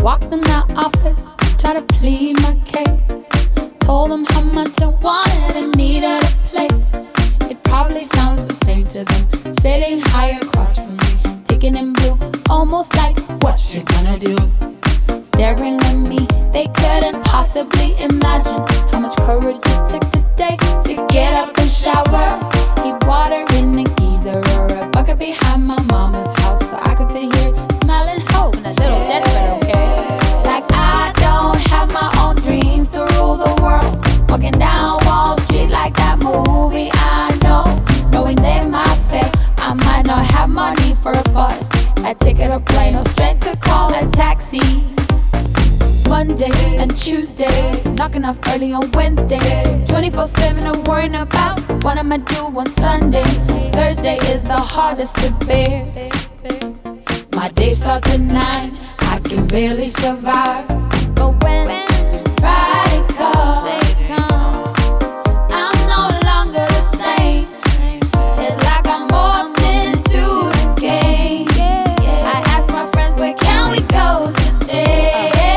Walked in the office, tried to plead my case. Told them how much I wanted and needed a place. It probably sounds the same to them, sitting high across from me, ticking in blue, almost like, what you gonna do? Staring at me, they couldn't possibly imagine how much courage it took today to get up and shower. Keep water in the geyser or a bucket behind my mama's house, so I could sit here smiling, hope, and a little desperate, okay? Like I don't have my own dreams to rule the world. Walking down Wall Street like that movie, I know. Knowing they might fail, I might not have money for a bus, a ticket, a plane, or straight to call a taxi. Monday and Tuesday, knocking off early on Wednesday. 24/7 I'm worrying about what I'ma do on Sunday. Thursday is the hardest to bear. My day starts at 9, I can barely survive. But when Friday comes, I'm no longer the same. It's like I'm morphed into the game. I ask my friends, where can we go today?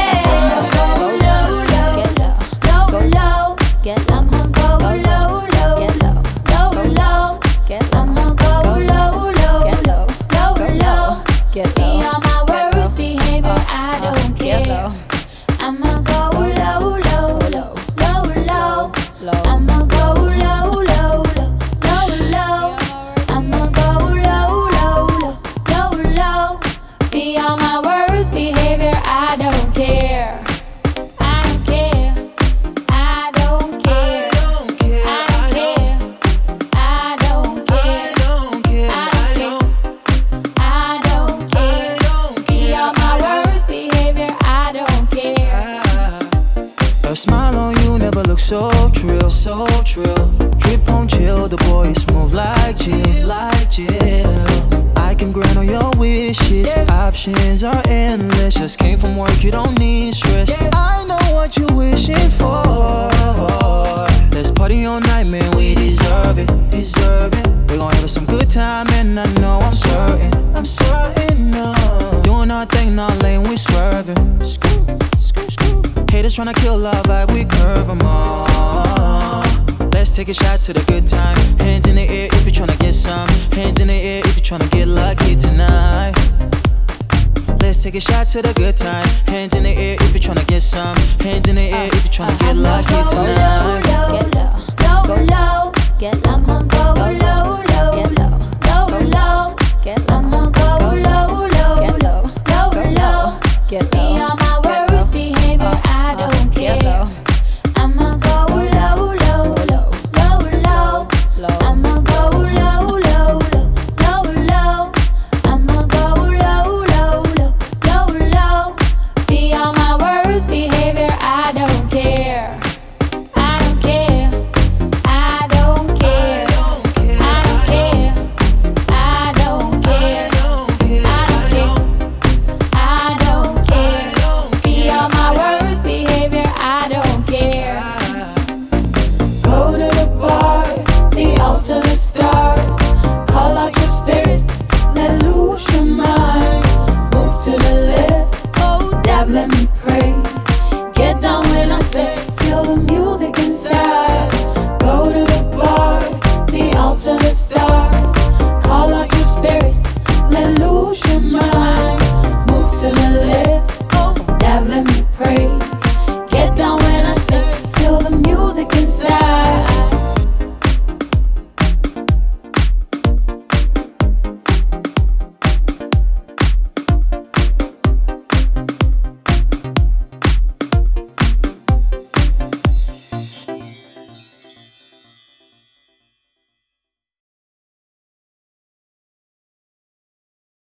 So trill, drip on chill, the boy is smooth like Jill. I can grant all your wishes, options are endless. Just came from work, you don't need stress. I know what you're wishing for. Let's party all night, man, we deserve it. We're gonna have some good time, and I know I'm certain, no. Doing our thing, not lane, we swerving. Haters tryna kill our vibe, we curve them all. Let's take a shot to the good time. Hands in the air if you're tryna get some. Hands in the air if you're tryna get lucky tonight. Let's take a shot to the good time. Hands in the air if you're tryna get some. Hands in the air if you're tryna get lucky tonight. Get low, go low, get low, I'ma go low.